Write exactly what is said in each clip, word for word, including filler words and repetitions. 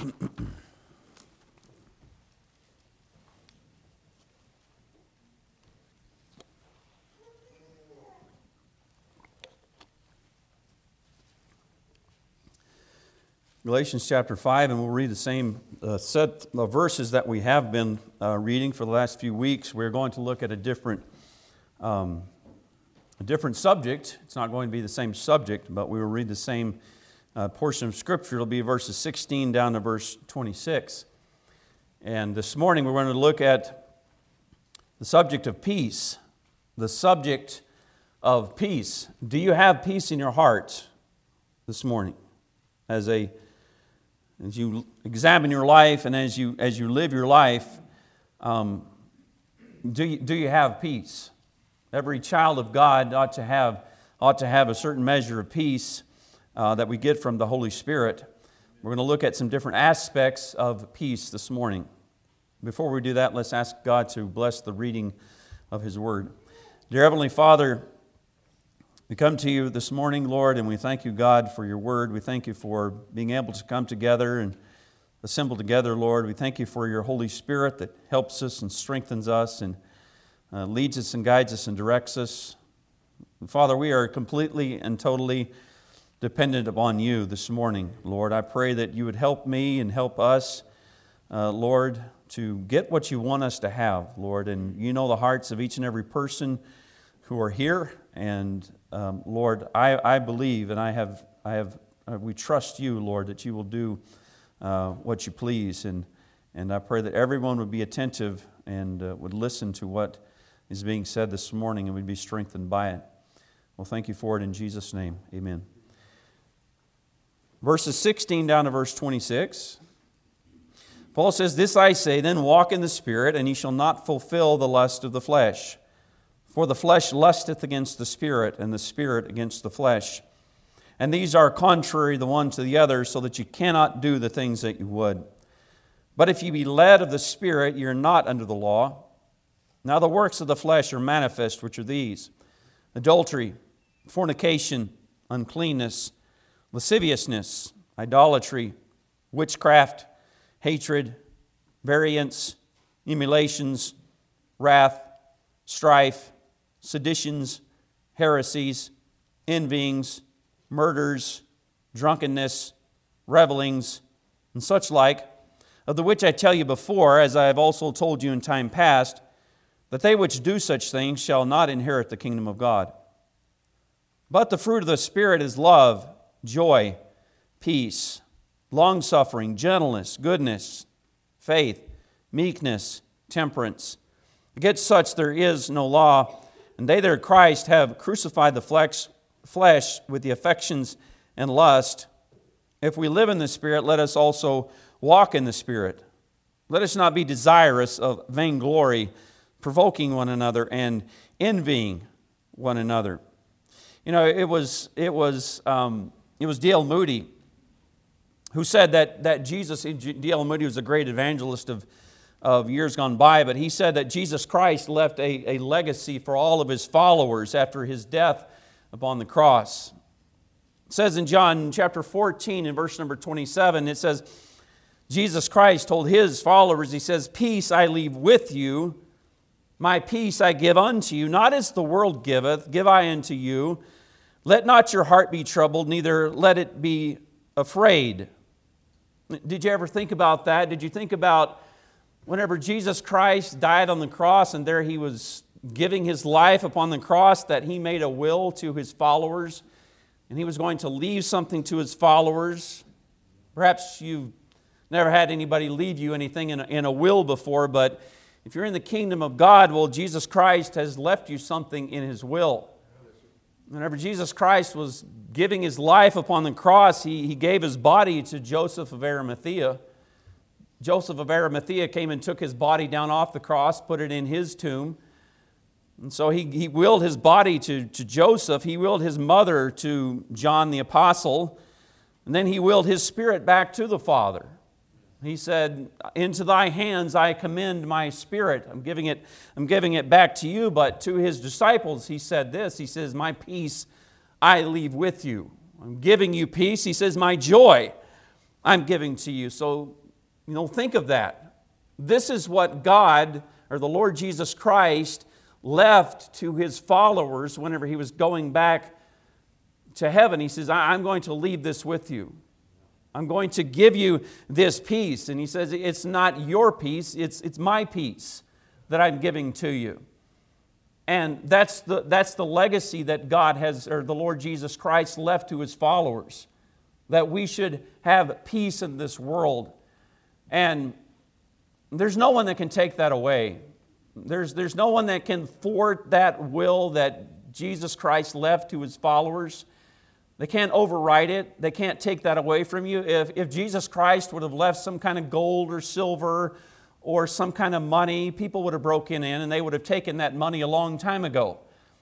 Galatians chapter five, and we'll read the same uh, set of verses that we have been uh, reading for the last few weeks. We're going to look at a different, um, a different subject. It's not going to be the same subject, but we will read the same uh, portion of Scripture. It'll be verses sixteen down to verse twenty-six. And this morning we're going to look at the subject of peace. The subject of peace. Do you have peace in your heart this morning? As a As you examine your life and as you as you live your life, um, do you do you have peace? Every child of God ought to have ought to have a certain measure of peace uh, that we get from the Holy Spirit. We're going to look at some different aspects of peace this morning. Before we do that, let's ask God to bless the reading of His Word. Dear Heavenly Father, we come to you this morning, Lord, and we thank you, God, for your word. We thank you for being able to come together and assemble together, Lord. We thank you for your Holy Spirit that helps us and strengthens us and uh, leads us and guides us and directs us. And Father, we are completely and totally dependent upon you this morning, Lord. I pray that you would help me and help us, uh, Lord, to get what you want us to have, Lord. And you know the hearts of each and every person who are here, and um, Lord, I, I believe and I have I have uh, we trust you, Lord, that you will do uh, what you please, and and I pray that everyone would be attentive and uh, would listen to what is being said this morning and would be strengthened by it. Well, thank you for it in Jesus' name, amen. Verses sixteen down to verse twenty-six. Paul says, "This I say, then walk in the Spirit, and ye shall not fulfill the lust of the flesh. For the flesh lusteth against the Spirit, and the Spirit against the flesh. And these are contrary the one to the other, so that you cannot do the things that you would. But if ye be led of the Spirit, ye are not under the law. Now the works of the flesh are manifest, which are these: adultery, fornication, uncleanness, lasciviousness, idolatry, witchcraft, hatred, variance, emulations, wrath, strife, seditions, heresies, envyings, murders, drunkenness, revelings, and such like, of the which I tell you before, as I have also told you in time past, that they which do such things shall not inherit the kingdom of God. But the fruit of the Spirit is love, joy, peace, long-suffering, gentleness, goodness, faith, meekness, temperance. Against such there is no law, and they that are Christ have crucified the flesh, flesh with the affections and lust. If we live in the Spirit, let us also walk in the Spirit. Let us not be desirous of vainglory, provoking one another and envying one another." You know, it was it was um, it was D L Moody who said that that Jesus. D L Moody was a great evangelist of. of years gone by, but he said that Jesus Christ left a, a legacy for all of His followers after His death upon the cross. It says in John chapter fourteen in verse number twenty-seven, it says, Jesus Christ told His followers, He says, "Peace I leave with you, my peace I give unto you, not as the world giveth, give I unto you. Let not your heart be troubled, neither let it be afraid." Did you ever think about that? Did you think about whenever Jesus Christ died on the cross and there He was giving His life upon the cross, that He made a will to His followers and He was going to leave something to His followers? Perhaps you've never had anybody leave you anything in a, in a will before, but if you're in the kingdom of God, well, Jesus Christ has left you something in His will. Whenever Jesus Christ was giving His life upon the cross, He, he gave His body to Joseph of Arimathea. Joseph of Arimathea came and took His body down off the cross, put it in his tomb. And so he, he willed His body to, to Joseph. He willed His mother to John the Apostle. And then He willed His spirit back to the Father. He said, "Into thy hands I commend my spirit." I'm giving it, I'm giving it back to you. But to His disciples He said this. He says, "My peace I leave with you." I'm giving you peace. He says, "My joy I'm giving to you. So, you know, think of that. This is what God, or the Lord Jesus Christ, left to His followers whenever He was going back to heaven. He says, I'm going to leave this with you. I'm going to give you this peace. And He says, it's not your peace, it's, it's my peace that I'm giving to you. And that's the, that's the legacy that God has, or the Lord Jesus Christ left to His followers, that we should have peace in this world. And there's no one that can take that away. There's, there's no one that can thwart that will that Jesus Christ left to His followers. They can't override it. They can't take that away from you. If, if Jesus Christ would have left some kind of gold or silver or some kind of money, people would have broken in and they would have taken that money a long time ago.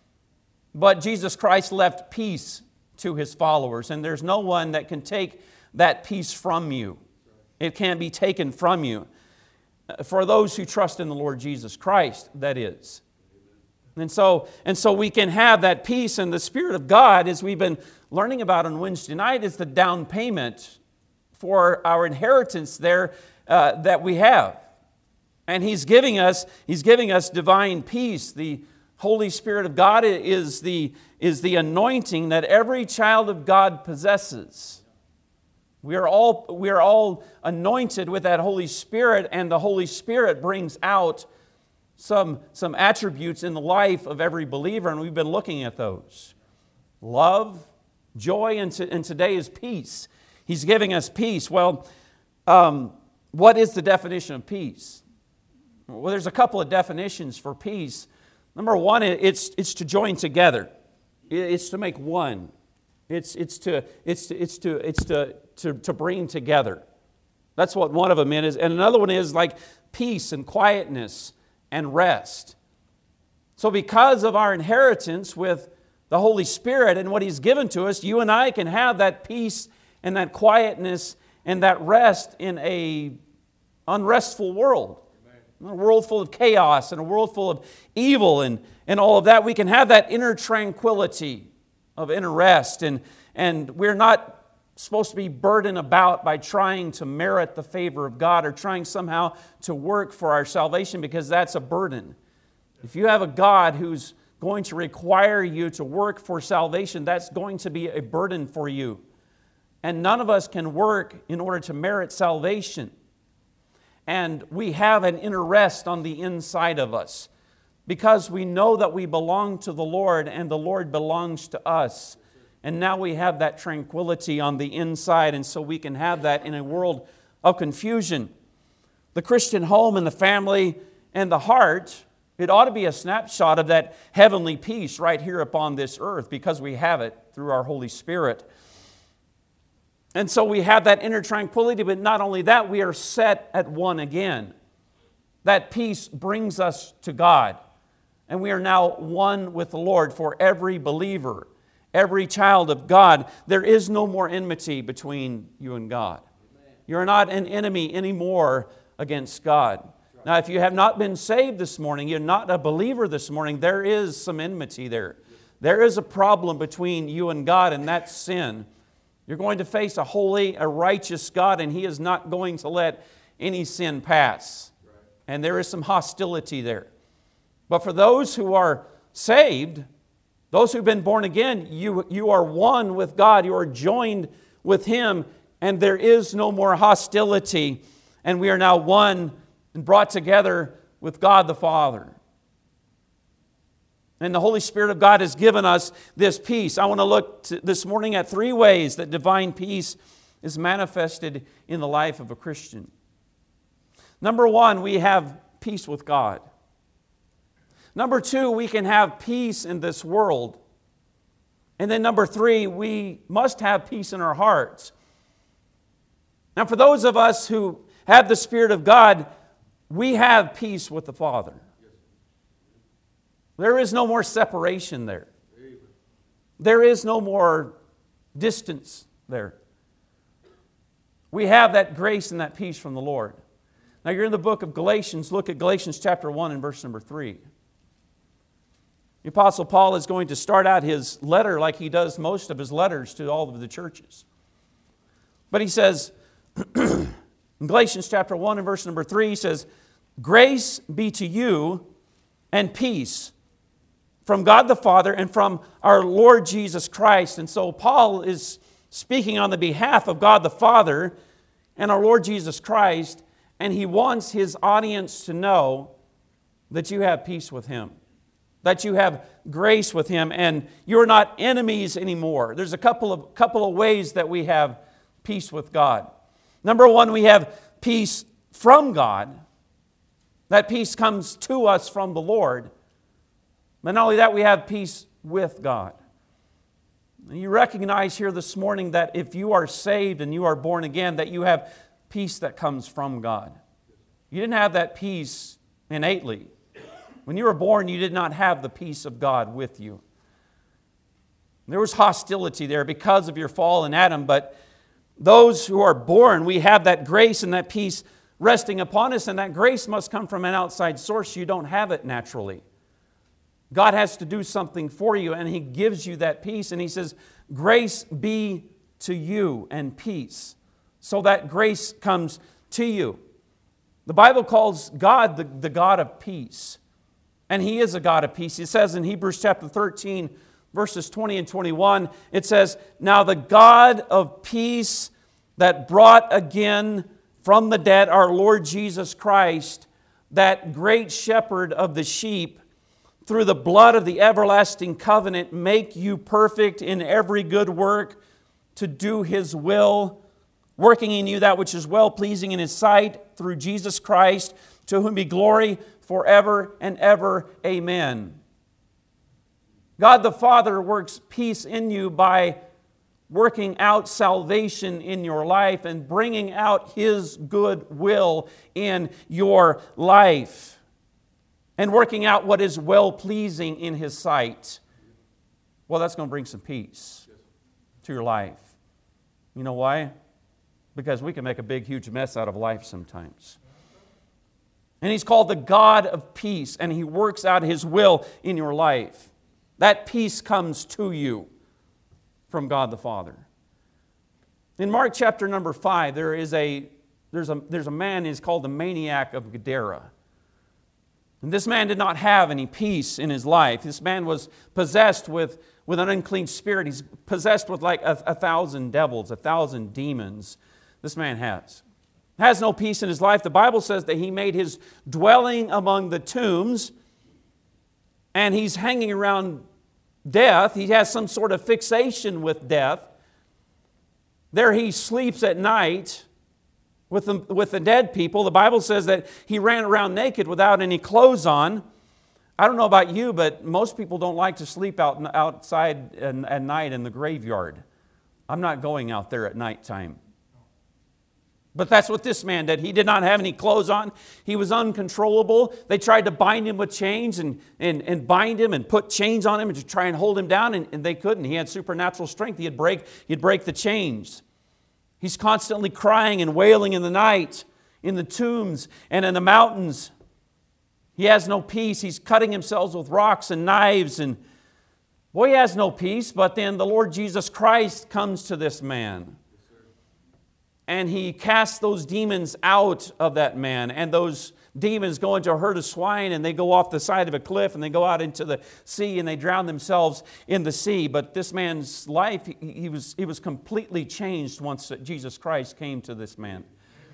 But Jesus Christ left peace to His followers, and there's no one that can take that peace from you. It can't be taken from you. For those who trust in the Lord Jesus Christ, that is. And so, and so we can have that peace, and the Spirit of God, as we've been learning about on Wednesday night, is the down payment for our inheritance there uh, that we have. And He's giving us, He's giving us divine peace. The Holy Spirit of God is the, is the anointing that every child of God possesses. We are all, we are all anointed with that Holy Spirit, and the Holy Spirit brings out some, some attributes in the life of every believer, and we've been looking at those. Love, joy, and, to, and today is peace. He's giving us peace. Well, um, what is the definition of peace? Well, there's a couple of definitions for peace. Number one, it's, it's to join together. It's to make one. It's, it's, to, it's, to, it's, to, it's to, to, to bring together. That's what one of them is. And another one is like peace and quietness and rest. So because of our inheritance with the Holy Spirit and what He's given to us, you and I can have that peace and that quietness and that rest in an unrestful world. In a world full of chaos and a world full of evil and, and all of that. We can have that inner tranquility of inner rest. And, and we're not supposed to be burdened about by trying to merit the favor of God or trying somehow to work for our salvation, because that's a burden. If you have a God who's going to require you to work for salvation, that's going to be a burden for you. And none of us can work in order to merit salvation. And we have an inner rest on the inside of us because we know that we belong to the Lord and the Lord belongs to us. And now we have that tranquility on the inside, and so we can have that in a world of confusion. The Christian home and the family and the heart, it ought to be a snapshot of that heavenly peace right here upon this earth because we have it through our Holy Spirit. And so we have that inner tranquility, but not only that, we are set at one again. That peace brings us to God. And we are now one with the Lord for every believer, every child of God. There is no more enmity between you and God. You're not an enemy anymore against God. Now, if you have not been saved this morning, you're not a believer this morning, there is some enmity there. There is a problem between you and God, and that's sin. You're going to face a holy, a righteous God, and He is not going to let any sin pass. And there is some hostility there. But for those who are saved, those who've been born again, you, you are one with God. You are joined with Him, and there is no more hostility. And we are now one and brought together with God the Father. And the Holy Spirit of God has given us this peace. I want to look to this morning at three ways that divine peace is manifested in the life of a Christian. Number one, we have peace with God. Number two, we can have peace in this world. And then number three, we must have peace in our hearts. Now, for those of us who have the Spirit of God, we have peace with the Father. There is no more separation there. There is no more distance there. We have that grace and that peace from the Lord. Now you're in the book of Galatians. Look at Galatians chapter one and verse number three. The Apostle Paul is going to start out his letter like he does most of his letters to all of the churches. But he says, In Galatians chapter one and verse number three says, "Grace be to you and peace from God the Father and from our Lord Jesus Christ." And so Paul is speaking on the behalf of God the Father and our Lord Jesus Christ, and he wants his audience to know that you have peace with Him, that you have grace with Him, and you're not enemies anymore. There's a couple of, couple of ways that we have peace with God. Number one, we have peace from God. That peace comes to us from the Lord. But not only that, we have peace with God. And you recognize here this morning that if you are saved and you are born again, that you have peace that comes from God. You didn't have that peace innately. When you were born, you did not have the peace of God with you. There was hostility there because of your fall in Adam, but those who are born, we have that grace and that peace resting upon us, and that grace must come from an outside source. You don't have it naturally. God has to do something for you, and He gives you that peace, and He says, "Grace be to you and peace." So that grace comes to you. The Bible calls God the, the God of peace, and He is a God of peace. It says in Hebrews chapter thirteen, verses twenty and twenty-one, it says, "Now the God of peace that brought again from the dead our Lord Jesus Christ, that great shepherd of the sheep, through the blood of the everlasting covenant, make you perfect in every good work to do His will, working in you that which is well-pleasing in His sight, through Jesus Christ, to whom be glory forever and ever. Amen." God the Father works peace in you by working out salvation in your life and bringing out His good will in your life, and working out what is well-pleasing in His sight. Well, that's going to bring some peace to your life. You know why? Because we can make a big, huge mess out of life sometimes. And He's called the God of peace, and He works out His will in your life. That peace comes to you from God the Father. In Mark chapter number five, there is a there's a there's a man who's called the maniac of Gadara. And this man did not have any peace in his life. This man was possessed with, with an unclean spirit. He's possessed with like a, a thousand devils, a thousand demons. This man has. Has no peace in his life. The Bible says that he made his dwelling among the tombs, and he's hanging around death. He has some sort of fixation with death. There he sleeps at night with the, with the dead people. The Bible says that he ran around naked without any clothes on. I don't know about you, but most people don't like to sleep out outside at night in the graveyard. I'm not going out there at nighttime. But that's what this man did. He did not have any clothes on. He was uncontrollable. They tried to bind him with chains and, and, and bind him and put chains on him and to try and hold him down, and, and they couldn't. He had supernatural strength. He'd break, he'd break the chains. He's constantly crying and wailing in the night, in the tombs and in the mountains. He has no peace. He's cutting himself with rocks and knives, and boy, he has no peace. But then the Lord Jesus Christ comes to this man. And He casts those demons out of that man. And those demons go into a herd of swine, and they go off the side of a cliff, and they go out into the sea, and they drown themselves in the sea. But this man's life, he, he was, he was completely changed once Jesus Christ came to this man.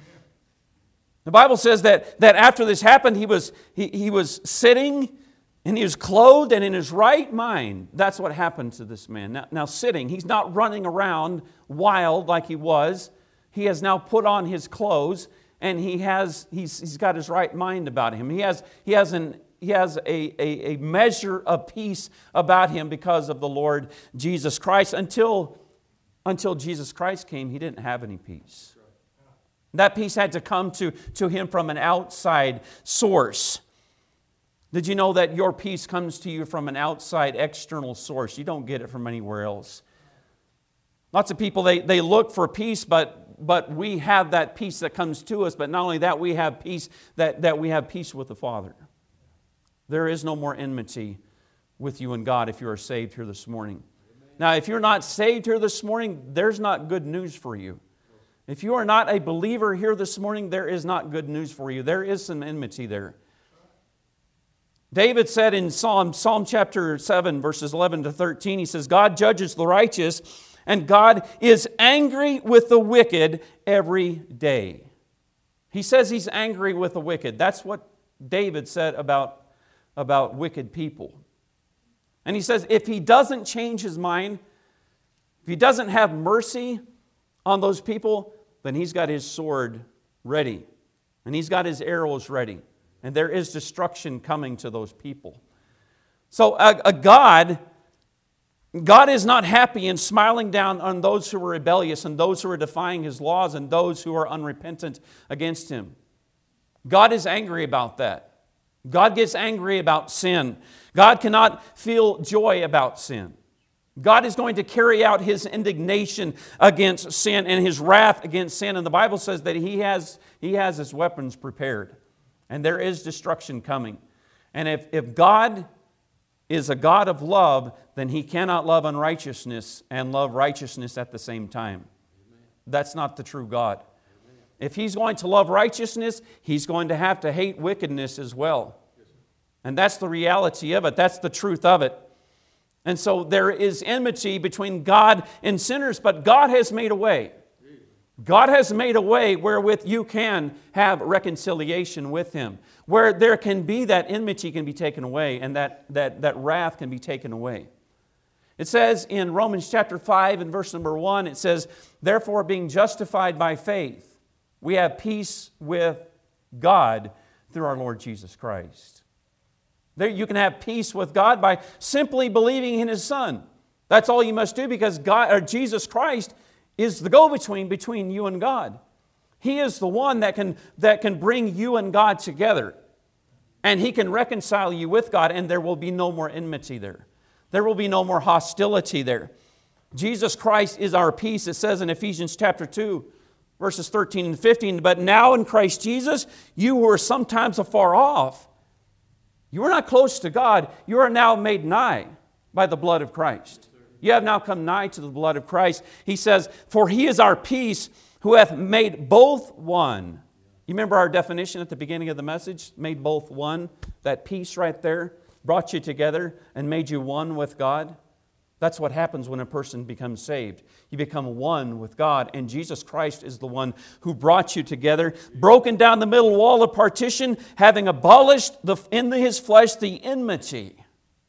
The Bible says that, that after this happened, he was, he, he was sitting, and he was clothed and in his right mind. That's what happened to this man. Now, now sitting, he's not running around wild like he was. He has now put on his clothes, and he has he's, he's got his right mind about him. He has he has an he has a, a, a measure of peace about him because of the Lord Jesus Christ. Until until Jesus Christ came, he didn't have any peace. That peace had to come to, to him from an outside source. Did you know that your peace comes to you from an outside external source? You don't get it from anywhere else. Lots of people, they, they look for peace, but but we have that peace that comes to us. But not only that, we have peace that, that we have peace with the Father. There is no more enmity with you and God if you are saved here this morning. Amen. Now, if you're not saved here this morning, there's not good news for you. If you are not a believer here this morning, there is not good news for you. There is some enmity there. David said in Psalm, Psalm chapter seven, verses eleven to thirteen, he says, God judges the righteous, and God is angry with the wicked every day. He says he's angry with the wicked. That's what David said about, about wicked people. And he says if he doesn't change his mind, if he doesn't have mercy on those people, then he's got his sword ready. And he's got his arrows ready. And there is destruction coming to those people. So a, a God, God is not happy in smiling down on those who are rebellious and those who are defying His laws and those who are unrepentant against Him. God is angry about that. God gets angry about sin. God cannot feel joy about sin. God is going to carry out His indignation against sin and His wrath against sin. And the Bible says that He has, he has His weapons prepared. And there is destruction coming. And if, if God is a God of love, then He cannot love unrighteousness and love righteousness at the same time. Amen. That's not the true God. Amen. If He's going to love righteousness, He's going to have to hate wickedness as well. Yes, and that's the reality of it. That's the truth of it. And so there is enmity between God and sinners, but God has made a way. God has made a way wherewith you can have reconciliation with Him, where there can be that enmity can be taken away and that, that, that wrath can be taken away. It says in Romans chapter five and verse number one, it says, therefore being justified by faith, we have peace with God through our Lord Jesus Christ. There you can have peace with God by simply believing in His Son. That's all you must do because God, or Jesus Christ is the go-between between you and God. He is the one that can, that can bring you and God together. And He can reconcile you with God, and there will be no more enmity there. There will be no more hostility there. Jesus Christ is our peace. It says in Ephesians chapter two, verses thirteen and fifteen, but now in Christ Jesus, you who were sometimes afar off, you are not close to God, you are now made nigh by the blood of Christ. You have now come nigh to the blood of Christ. He says, for He is our peace, who hath made both one. You remember our definition at the beginning of the message? Made both one. That peace right there brought you together and made you one with God. That's what happens when a person becomes saved. You become one with God, and Jesus Christ is the one who brought you together, broken down the middle wall of partition, having abolished the, in His flesh the enmity.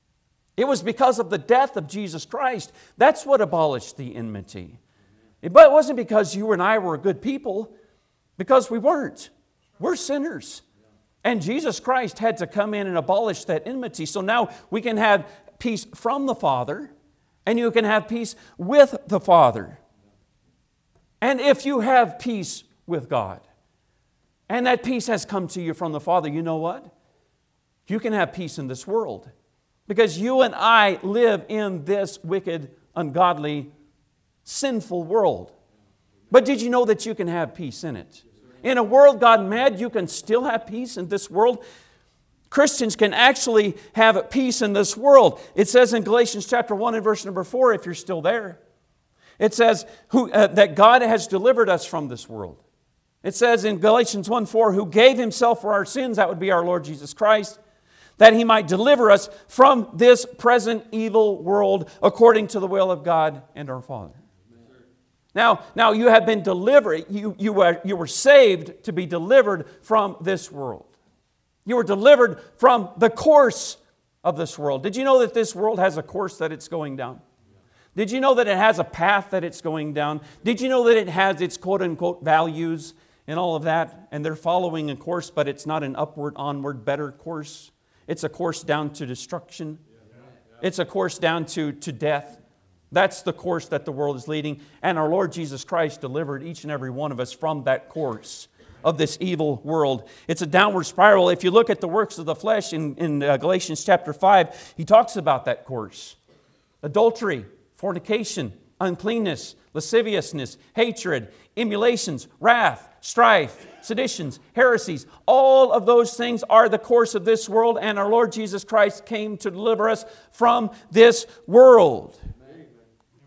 It was because of the death of Jesus Christ. That's what abolished the enmity. But it wasn't because you and I were good people, because we weren't. We're sinners. And Jesus Christ had to come in and abolish that enmity. So now we can have peace from the Father, and you can have peace with the Father. And if you have peace with God, and that peace has come to you from the Father, you know what? You can have peace in this world. Because you and I live in this wicked, ungodly, sinful world. But did you know that you can have peace in it? In a world gone mad, you can still have peace in this world. Christians can actually have peace in this world. It says in Galatians chapter one and verse number four, if you're still there, it says who, uh, that God has delivered us from this world. It says in Galatians one four, who gave Himself for our sins, that would be our Lord Jesus Christ, that He might deliver us from this present evil world according to the will of God and our Father. Now, now you have been delivered, you, you, were, you were saved to be delivered from this world. You were delivered from the course of this world. Did you know that this world has a course that it's going down? Did you know that it has a path that it's going down? Did you know that it has its quote-unquote values and all of that? And they're following a course, but it's not an upward, onward, better course. It's a course down to destruction. It's a course down to, to death. That's the course that the world is leading. And our Lord Jesus Christ delivered each and every one of us from that course of this evil world. It's a downward spiral. If you look at the works of the flesh in, in uh, Galatians chapter five, he talks about that course. Adultery, fornication, uncleanness, lasciviousness, hatred, emulations, wrath, strife, seditions, heresies. All of those things are the course of this world, and our Lord Jesus Christ came to deliver us from this world.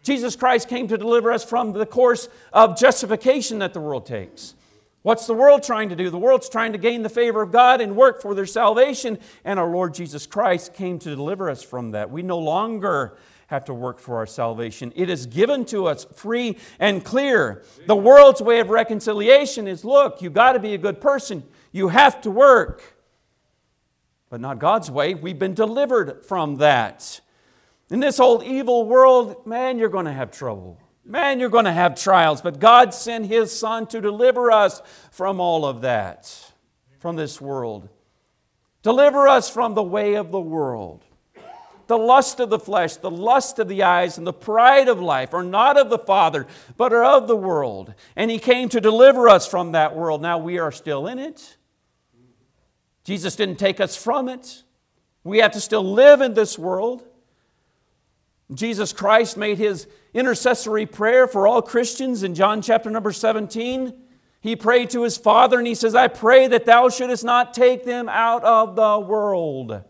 Jesus Christ came to deliver us from the course of justification that the world takes. What's the world trying to do? The world's trying to gain the favor of God and work for their salvation. And our Lord Jesus Christ came to deliver us from that. We no longer have to work for our salvation. It is given to us free and clear. The world's way of reconciliation is, look, you've got to be a good person. You have to work. But not God's way. We've been delivered from that. In this old evil world, man, you're going to have trouble. Man, you're going to have trials. But God sent His Son to deliver us from all of that, from this world. Deliver us from the way of the world. The lust of the flesh, the lust of the eyes, and the pride of life are not of the Father, but are of the world. And He came to deliver us from that world. Now we are still in it. Jesus didn't take us from it. We have to still live in this world. Jesus Christ made His intercessory prayer for all Christians in John chapter number seventeen. He prayed to His Father and He says, I pray that Thou shouldest not take them out of the world.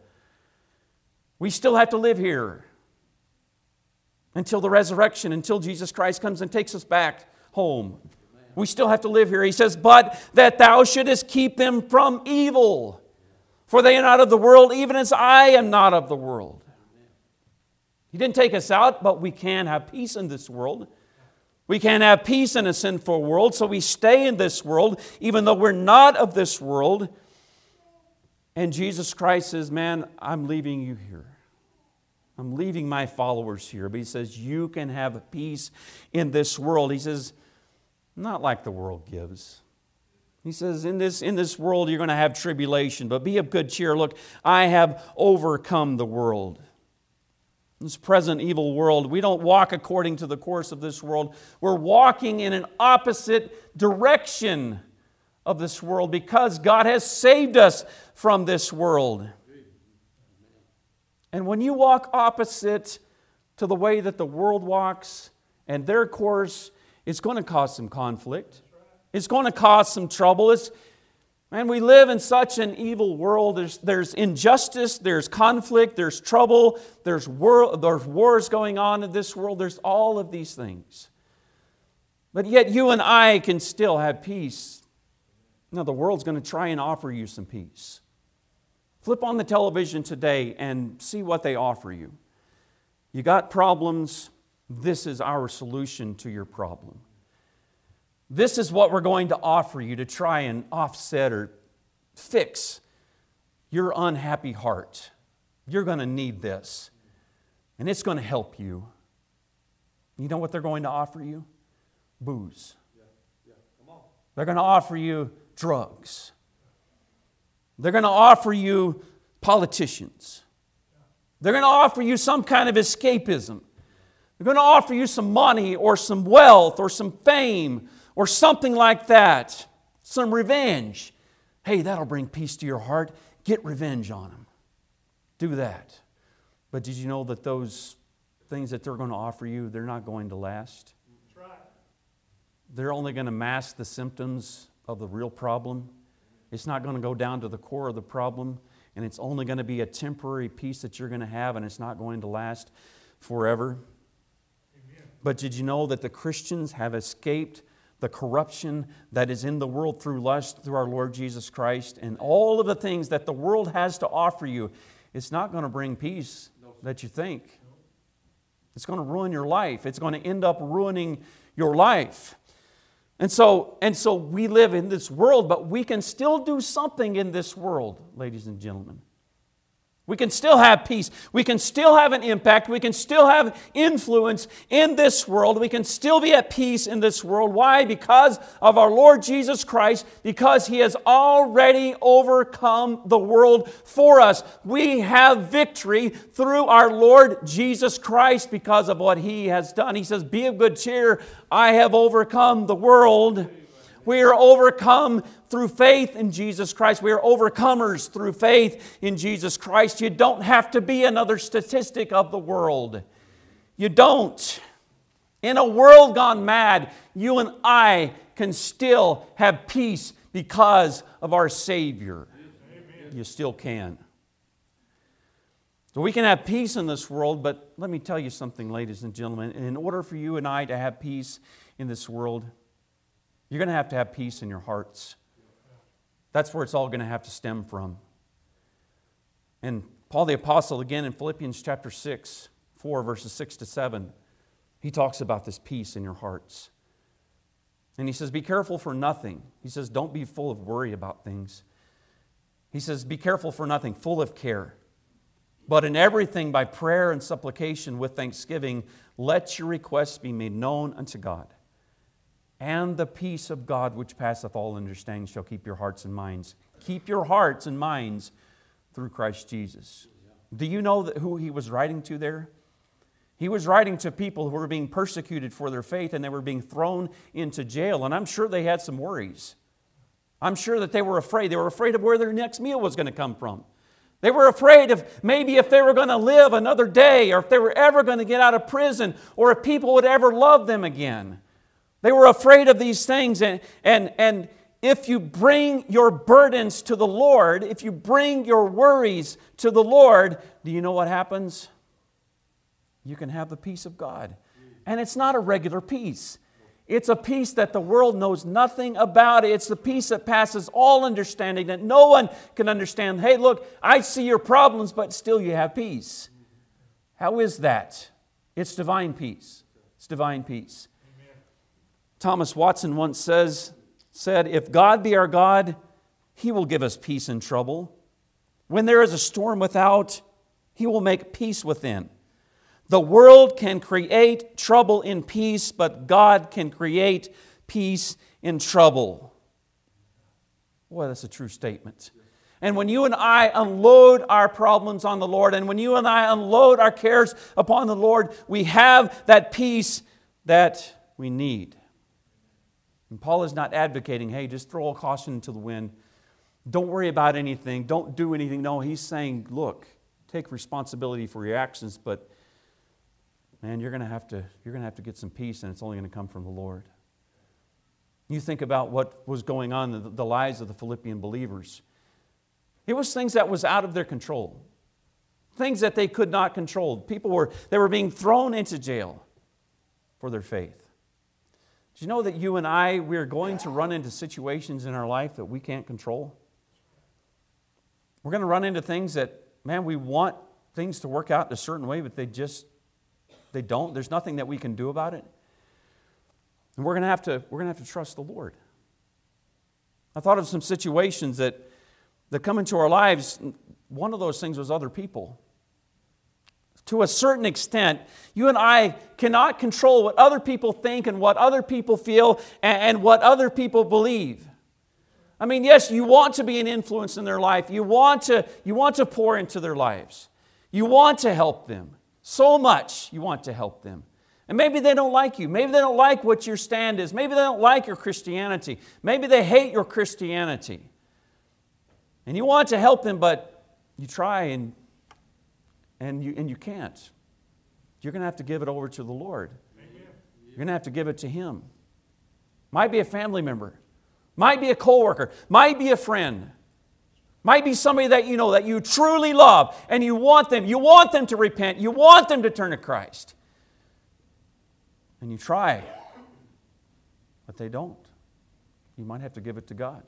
We still have to live here until the resurrection, until Jesus Christ comes and takes us back home. We still have to live here. He says, but that Thou shouldest keep them from evil. For they are not of the world, even as I am not of the world. He didn't take us out, but we can have peace in this world. We can have peace in a sinful world, so we stay in this world, even though we're not of this world. And Jesus Christ says, man, I'm leaving you here. I'm leaving my followers here. But He says, you can have peace in this world. He says, not like the world gives. He says, in this, in this world you're going to have tribulation, but be of good cheer. Look, I have overcome the world. In this present evil world, we don't walk according to the course of this world. We're walking in an opposite direction of this world because God has saved us from this world. And when you walk opposite to the way that the world walks and their course, it's going to cause some conflict. It's going to cause some trouble. It's, man, we live in such an evil world. There's, there's injustice, there's conflict, there's trouble, there's, war, there's wars going on in this world. There's all of these things. But yet you and I can still have peace. Now, the world's going to try and offer you some peace. Flip on the television today and see what they offer you. You got problems. This is our solution to your problem. This is what we're going to offer you to try and offset or fix your unhappy heart. You're going to need this. And it's going to help you. You know what they're going to offer you? Booze. Yeah, yeah. Come on. They're going to offer you drugs. They're going to offer you politicians. They're going to offer you some kind of escapism. They're going to offer you some money or some wealth or some fame or something like that. Some revenge. Hey, that'll bring peace to your heart. Get revenge on them. Do that. But did you know that those things that they're going to offer you, they're not going to last? That's right. They're only going to mask the symptoms of the real problem. It's not going to go down to the core of the problem, and it's only going to be a temporary peace that you're going to have, and it's not going to last forever. Amen. But did you know that the Christians have escaped the corruption that is in the world through lust, through our Lord Jesus Christ, and all of the things that the world has to offer you? It's not going to bring peace that you think. It's going to ruin your life. It's going to end up ruining your life. And so, and so we live in this world, but we can still do something in this world, ladies and gentlemen. We can still have peace. We can still have an impact. We can still have influence in this world. We can still be at peace in this world. Why? Because of our Lord Jesus Christ, because He has already overcome the world for us. We have victory through our Lord Jesus Christ because of what He has done. He says, be of good cheer. I have overcome the world. We are overcome through faith in Jesus Christ. We are overcomers through faith in Jesus Christ. You don't have to be another statistic of the world. You don't. In a world gone mad, you and I can still have peace because of our Savior. Amen. You still can. So we can have peace in this world, but let me tell you something, ladies and gentlemen. In order for you and I to have peace in this world, you're going to have to have peace in your hearts. That's where it's all going to have to stem from. And Paul the Apostle, again in Philippians chapter six, four, verses six to seven, he talks about this peace in your hearts. And he says, be careful for nothing. He says, don't be full of worry about things. He says, be careful for nothing, full of care. But in everything, by prayer and supplication with thanksgiving, let your requests be made known unto God. And the peace of God, which passeth all understanding, shall keep your hearts and minds. Keep your hearts and minds through Christ Jesus. Do you know that who he was writing to there? He was writing to people who were being persecuted for their faith, and they were being thrown into jail. And I'm sure they had some worries. I'm sure that they were afraid. They were afraid of where their next meal was going to come from. They were afraid of maybe if they were going to live another day, or if they were ever going to get out of prison, or if people would ever love them again. They were afraid of these things. And, and, and if you bring your burdens to the Lord, if you bring your worries to the Lord, do you know what happens? You can have the peace of God. And it's not a regular peace. It's a peace that the world knows nothing about. It's the peace that passes all understanding, that no one can understand. Hey, look, I see your problems, but still you have peace. How is that? It's divine peace. It's divine peace. Amen. Thomas Watson once says, said, if God be our God, He will give us peace in trouble. When there is a storm without, He will make peace within. The world can create trouble in peace, but God can create peace in trouble. Boy, that's a true statement. And when you and I unload our problems on the Lord, and when you and I unload our cares upon the Lord, we have that peace that we need. And Paul is not advocating, hey, just throw all caution into the wind. Don't worry about anything. Don't do anything. No, he's saying, look, take responsibility for your actions, but man, you're going to have to you're going to have to get some peace, and it's only going to come from the Lord. You think about what was going on in the, the lives of the Philippian believers. It was things that was out of their control. Things that they could not control. People were they were being thrown into jail for their faith. Do you know that you and I, we're going to run into situations in our life that we can't control? We're going to run into things that, man, we want things to work out in a certain way, but they just They don't. There's nothing that we can do about it. And we're going to have to, we're going to have to trust the Lord. I thought of some situations that, that come into our lives. One of those things was other people. To a certain extent, you and I cannot control what other people think and what other people feel and, and what other people believe. I mean, yes, you want to be an influence in their life. You want to, you want to pour into their lives. You want to help them. So much you want to help them. And maybe they don't like you. Maybe they don't like what your stand is. Maybe they don't like your Christianity. Maybe they hate your Christianity. And you want to help them, but you try and, and, you, and you can't. You're going to have to give it over to the Lord. Amen. You're going to have to give it to Him. Might be a family member. Might be a coworker. Might be a friend. Might be somebody that you know, that you truly love, and you want them, you want them to repent, you want them to turn to Christ. And you try, but they don't. You might have to give it to God.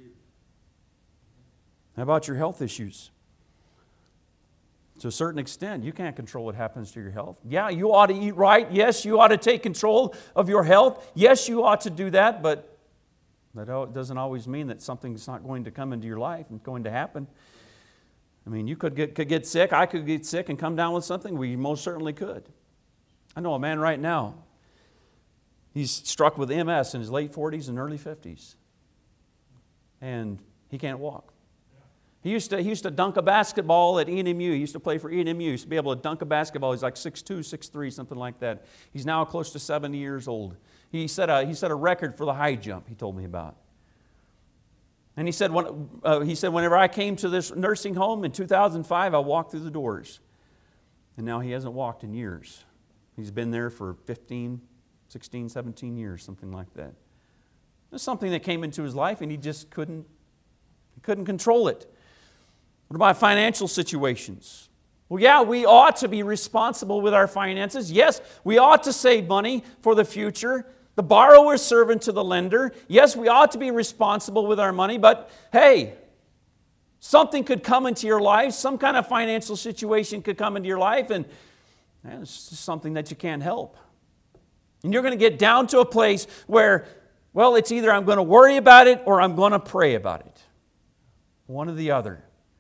How about your health issues? To a certain extent, you can't control what happens to your health. Yeah, you ought to eat right. Yes, you ought to take control of your health. Yes, you ought to do that, but that doesn't always mean that something's not going to come into your life and going to happen. I mean, you could get, could get sick. I could get sick and come down with something. We most certainly could. I know a man right now. He's struck with M S in his late forties and early fifties. And he can't walk. He used to, he used to dunk a basketball at E and M U. He used to play for E and M U. He used to be able to dunk a basketball. He's like six two, six three, something like that. He's now close to seventy years old. He set a, he set a record for the high jump, he told me about. And he said, when, uh, he said, whenever I came to this nursing home in two thousand five, I walked through the doors. And now he hasn't walked in years. He's been there for fifteen, sixteen, seventeen years, something like that. There's something that came into his life and he just couldn't, he couldn't control it. What about financial situations? Well, yeah, we ought to be responsible with our finances. Yes, we ought to save money for the future. The borrower is servant to the lender. Yes, we ought to be responsible with our money, but hey, something could come into your life, some kind of financial situation could come into your life, and man, it's just something that you can't help. And you're going to get down to a place where, well, it's either I'm going to worry about it or I'm going to pray about it. One or the other.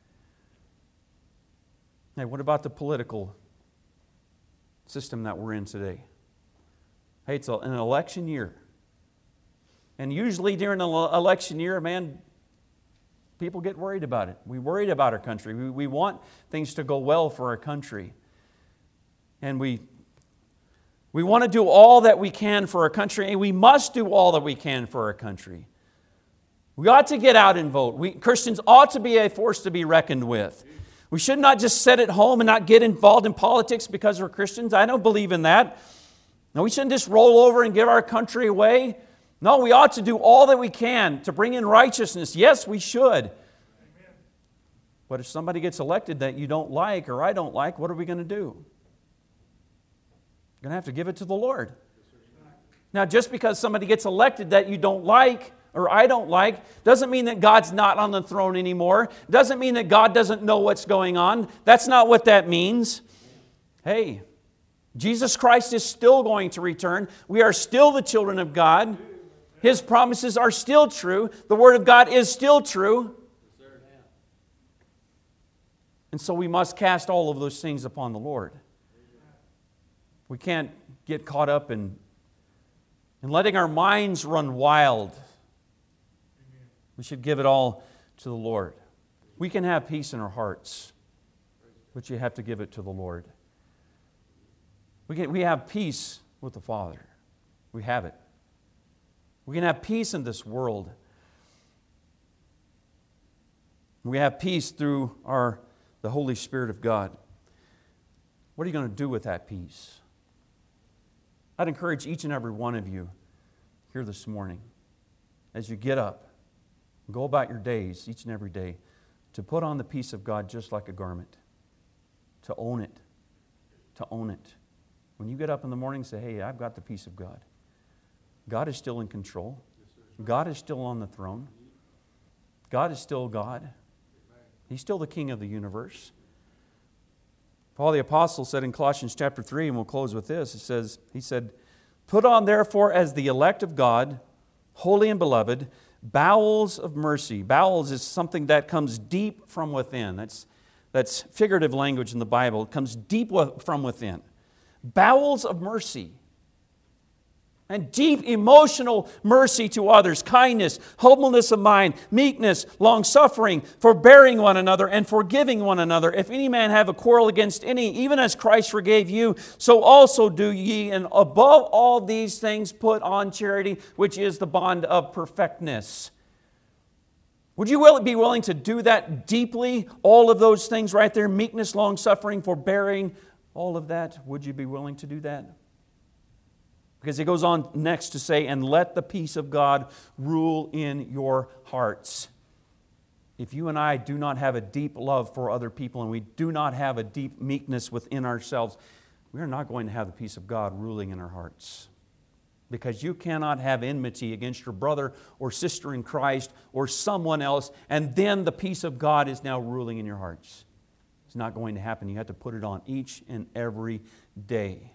Hey, what about the political system that we're in today? Hey, it's an election year. And usually during an election year, man, people get worried about it. We worried about our country. We, we want things to go well for our country. And we, we want to do all that we can for our country, and we must do all that we can for our country. We ought to get out and vote. We, Christians ought to be a force to be reckoned with. We should not just sit at home and not get involved in politics because we're Christians. I don't believe in that. No, we shouldn't just roll over and give our country away. No, we ought to do all that we can to bring in righteousness. Yes, we should. Amen. But if somebody gets elected that you don't like or I don't like, what are we going to do? You're going to have to give it to the Lord. Now, just because somebody gets elected that you don't like or I don't like, doesn't mean that God's not on the throne anymore. Doesn't mean that God doesn't know what's going on. That's not what that means. Hey, Jesus Christ is still going to return. We are still the children of God. His promises are still true. The Word of God is still true. And so we must cast all of those things upon the Lord. We can't get caught up in, in letting our minds run wild. We should give it all to the Lord. We can have peace in our hearts, but you have to give it to the Lord. We can, we have peace with the Father. We have it. We can have peace in this world. We have peace through our the Holy Spirit of God. What are you going to do with that peace? I'd encourage each and every one of you here this morning, as you get up, go about your days, each and every day, to put on the peace of God just like a garment. To own it. To own it. When you get up in the morning, say, hey, I've got the peace of God. God is still in control. God is still on the throne. God is still God. He's still the King of the universe. Paul the Apostle said in Colossians chapter three, and we'll close with this, it says, he said, put on therefore as the elect of God, holy and beloved, bowels of mercy. Bowels is something that comes deep from within. That's, that's figurative language in the Bible. It comes deep from within. Bowels of mercy. And deep emotional mercy to others, kindness, humbleness of mind, meekness, long-suffering, forbearing one another, and forgiving one another. If any man have a quarrel against any, even as Christ forgave you, so also do ye. And above all these things put on charity, which is the bond of perfectness. Would you be willing to do that deeply? All of those things right there, meekness, long-suffering, forbearing, all of that. Would you be willing to do that? Because he goes on next to say, and let the peace of God rule in your hearts. If you and I do not have a deep love for other people and we do not have a deep meekness within ourselves, we are not going to have the peace of God ruling in our hearts. Because you cannot have enmity against your brother or sister in Christ or someone else, and then the peace of God is now ruling in your hearts. It's not going to happen. You have to put it on each and every day.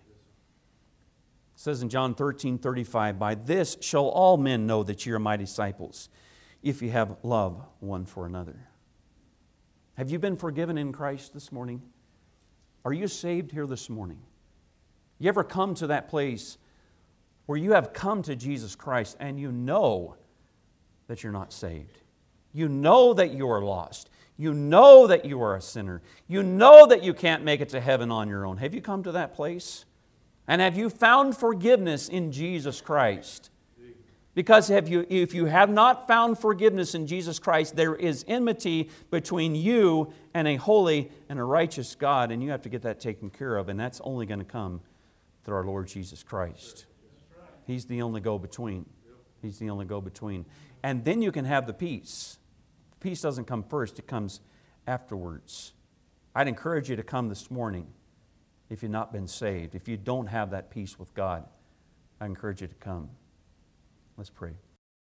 It says in John thirteen thirty-five, by this shall all men know that ye are my disciples, if you have love one for another. Have you been forgiven in Christ this morning? Are you saved here this morning? You ever come to that place where you have come to Jesus Christ and you know that you're not saved? You know that you are lost. You know that you are a sinner. You know that you can't make it to heaven on your own. Have you come to that place? And have you found forgiveness in Jesus Christ? Because have you, if you have not found forgiveness in Jesus Christ, there is enmity between you and a holy and a righteous God, and you have to get that taken care of, and that's only going to come through our Lord Jesus Christ. He's the only go-between. He's the only go-between. And then you can have the peace. Peace doesn't come first, it comes afterwards. I'd encourage you to come this morning if you've not been saved. If you don't have that peace with God, I encourage you to come. Let's pray.